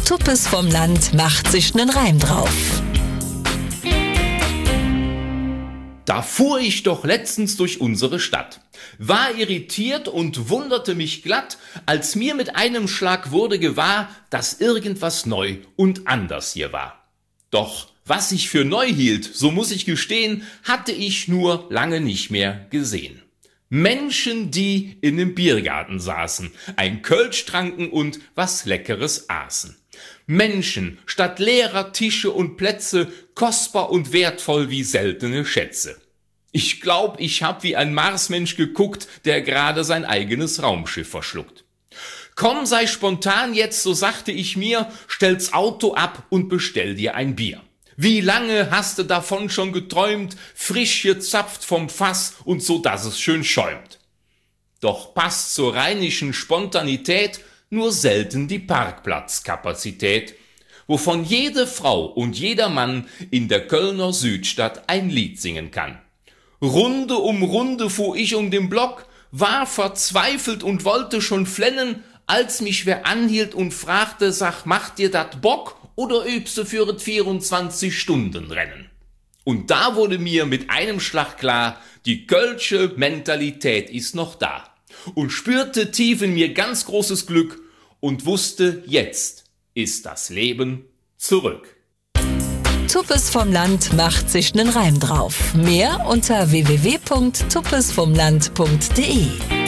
Tuppes vom Land macht sich nen Reim drauf. Da fuhr ich doch letztens durch unsere Stadt, war irritiert und wunderte mich glatt, als mir mit einem Schlag wurde gewahr, dass irgendwas neu und anders hier war. Doch was ich für neu hielt, so muss ich gestehen, hatte ich nur lange nicht mehr gesehen. Menschen, die in nem Biergarten saßen, ein Kölsch tranken und was Leckeres aßen. Menschen statt leerer Tische und Plätze, kostbar und wertvoll wie seltene Schätze. Ich glaub, ich hab wie ein Marsmensch geguckt, der gerade sein eigenes Raumschiff verschluckt. Komm, sei spontan jetzt, so sagte ich mir, stell's Auto ab und bestell dir ein Bier. Wie lange hast du davon schon geträumt, frisch gezapft vom Fass und so, dass es schön schäumt. Doch passt zur rheinischen Spontanität nur selten die Parkplatzkapazität, wovon jede Frau und jeder Mann in der Kölner Südstadt ein Lied singen kann. Runde um Runde fuhr ich um den Block, war verzweifelt und wollte schon flennen, als mich wer anhielt und fragte, sag, macht dir dat Bock oder übst du für das 24-Stunden-Rennen? Und da wurde mir mit einem Schlag klar, die kölsche Mentalität ist noch da. Und spürte tief in mir ganz großes Glück und wusste, jetzt ist das Leben zurück. Tuppes vom Land macht sich nen Reim drauf. Mehr unter www.tuppesvomland.de.